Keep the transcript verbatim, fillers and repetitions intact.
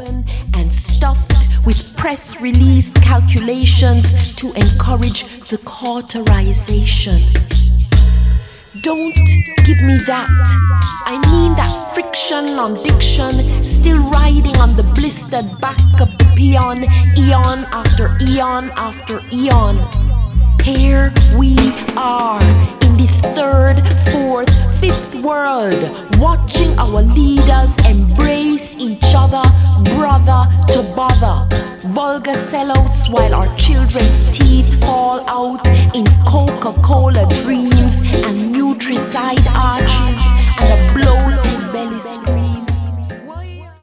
open and stuffed with press release calculations to encourage the cauterization. Don't give me that. I mean that friction on diction, still riding on the blistered back of the peon, eon after eon after eon. Here we are in this third, fourth, fifth world, watching our leaders embrace each other, brother to bother. Vulgar sellouts while our children's teeth fall out in Coca-Cola dreams and nutricide arches and a bloated belly scream.